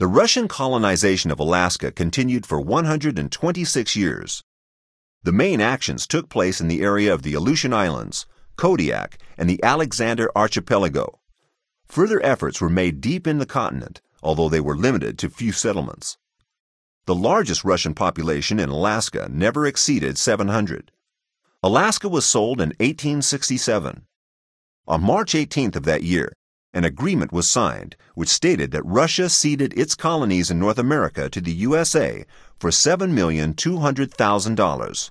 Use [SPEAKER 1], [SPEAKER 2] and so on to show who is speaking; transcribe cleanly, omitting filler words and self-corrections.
[SPEAKER 1] The Russian colonization of Alaska continued for 126 years. The main actions took place in the area of the Aleutian Islands, Kodiak, and the Alexander Archipelago. Further efforts were made deep in the continent, although they were limited to few settlements. The largest Russian population in Alaska never exceeded 700. Alaska was sold in 1867. On March 18th of that year, an agreement was signed which stated that Russia ceded its colonies in North America to the USA for $7,200,000.